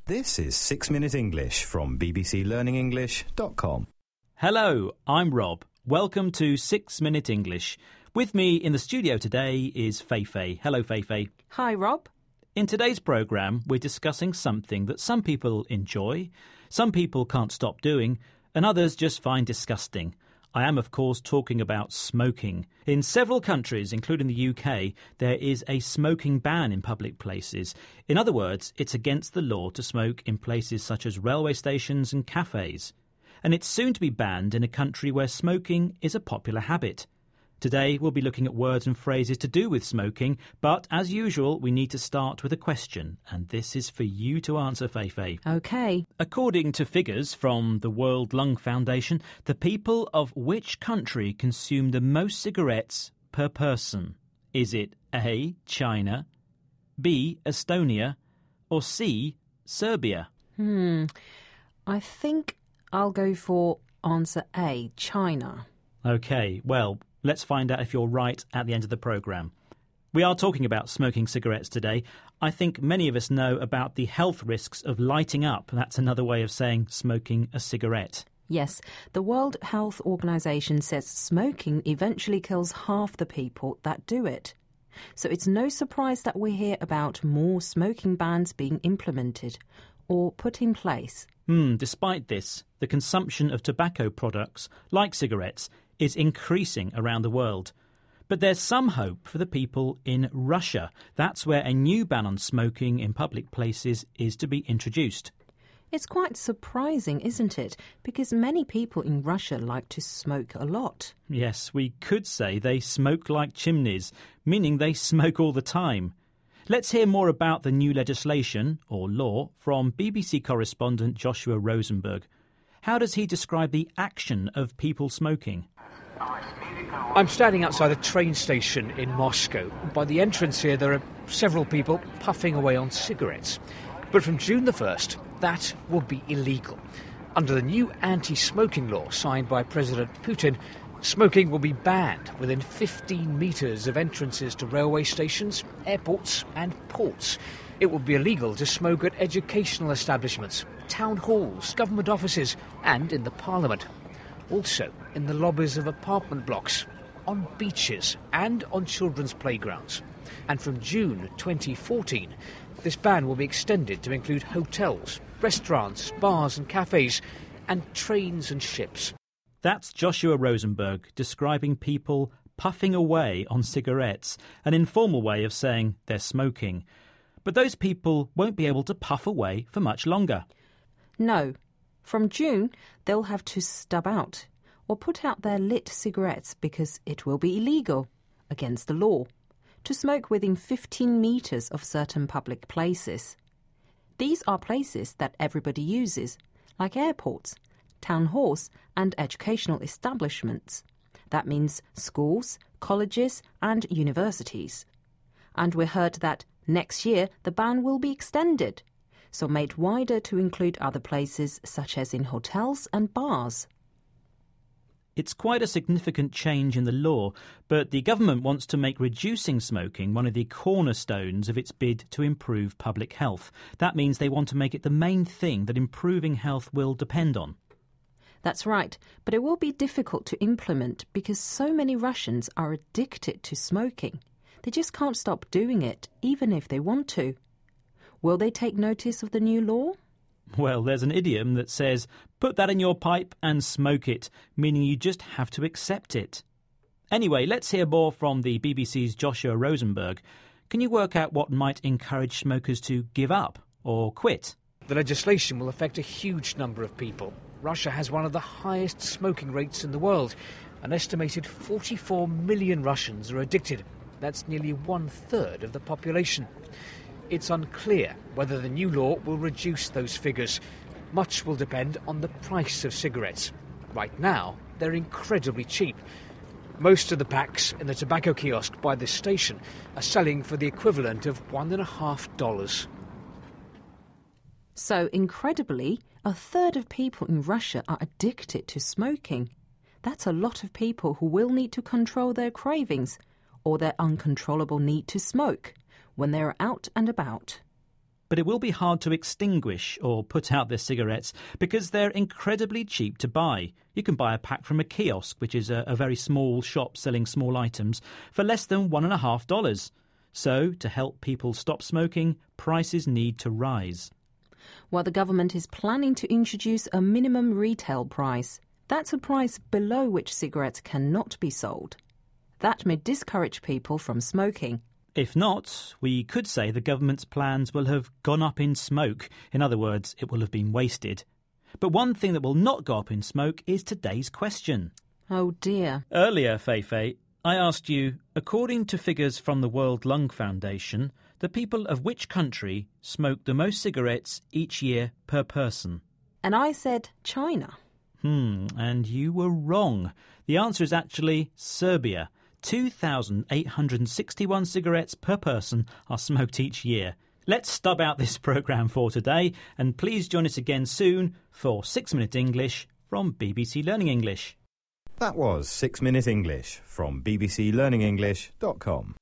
This is 6 Minute English from bbclearningenglish.com. Hello, I'm Rob. Welcome to 6 Minute English. With me in the studio today is Feifei. Hello, Feifei. Hi, Rob. In today's programme, we're discussing something that some people enjoy, some people can't stop doing, and others just find disgusting. I am, of course, talking about smoking. In several countries, including the UK, there is a smoking ban in public places. In other words, it's against the law to smoke in places such as railway stations and cafes. And it's soon to be banned in a country where smoking is a popular habit. Today, we'll be looking at words and phrases to do with smoking, but as usual, we need to start with a question, and this is for you to answer, Feifei. OK. According to figures from the World Lung Foundation, the people of which country consume the most cigarettes per person? Is it A, China, B, Estonia, or C, Serbia? I think I'll go for answer A, China. OK, well, let's find out if you're right at the end of the programme. We are talking about smoking cigarettes today. I think many of us know about the health risks of lighting up. That's another way of saying smoking a cigarette. Yes, the World Health Organization says smoking eventually kills half the people that do it. So it's no surprise that we hear about more smoking bans being implemented or put in place. Despite this, the consumption of tobacco products, like cigarettes, is increasing around the world. But there's some hope for the people in Russia. That's where a new ban on smoking in public places is to be introduced. It's quite surprising, isn't it? Because many people in Russia like to smoke a lot. Yes, we could say they smoke like chimneys, meaning they smoke all the time. Let's hear more about the new legislation, or law, from BBC correspondent Joshua Rosenberg. How does he describe the action of people smoking? I'm standing outside a train station in Moscow. By the entrance here, there are several people puffing away on cigarettes. But from June the 1st, that will be illegal. Under the new anti-smoking law signed by President Putin, smoking will be banned within 15 metres of entrances to railway stations, airports and ports. It will be illegal to smoke at educational establishments, town halls, government offices and in the parliament. Also in the lobbies of apartment blocks, on beaches and on children's playgrounds. And from June 2014, this ban will be extended to include hotels, restaurants, bars and cafes, and trains and ships. That's Joshua Rosenberg describing people puffing away on cigarettes, an informal way of saying they're smoking. But those people won't be able to puff away for much longer. No. From June, they'll have to stub out or put out their lit cigarettes because it will be illegal, against the law, to smoke within 15 metres of certain public places. These are places that everybody uses, like airports, town halls and educational establishments. That means schools, colleges and universities. And we heard that next year the ban will be extended, so made wider to include other places such as in hotels and bars. It's quite a significant change in the law, but the government wants to make reducing smoking one of the cornerstones of its bid to improve public health. That means they want to make it the main thing that improving health will depend on. That's right, but it will be difficult to implement because so many Russians are addicted to smoking. They just can't stop doing it, even if they want to. Will they take notice of the new law? Well, there's an idiom that says, put that in your pipe and smoke it, meaning you just have to accept it. Anyway, let's hear more from the BBC's Joshua Rosenberg. Can you work out what might encourage smokers to give up or quit? The legislation will affect a huge number of people. Russia has one of the highest smoking rates in the world. An estimated 44 million Russians are addicted. That's nearly 1/3 of the population. It's unclear whether the new law will reduce those figures. Much will depend on the price of cigarettes. Right now, they're incredibly cheap. Most of the packs in the tobacco kiosk by this station are selling for the equivalent of $1.50. So, incredibly, 1/3 of people in Russia are addicted to smoking. That's a lot of people who will need to control their cravings or their uncontrollable need to smoke when they're out and about. but it will be hard to extinguish or put out their cigarettes because they're incredibly cheap to buy. You can buy a pack from a kiosk, which is a very small shop selling small items, for less than $1.50. So, to help people stop smoking, prices need to rise. Well, the government is planning to introduce a minimum retail price. That's a price below which cigarettes cannot be sold. That may discourage people from smoking. If not, we could say the government's plans will have gone up in smoke. In other words, it will have been wasted. But one thing that will not go up in smoke is today's question. Oh dear. Earlier, Feifei, I asked you, according to figures from the World Lung Foundation, the people of which country smoke the most cigarettes each year per person? And I said China. And you were wrong. The answer is actually Serbia. 2,861 cigarettes per person are smoked each year. Let's stub out this programme for today, and please join us again soon for 6 Minute English from BBC Learning English. That was 6 Minute English from bbclearningenglish.com.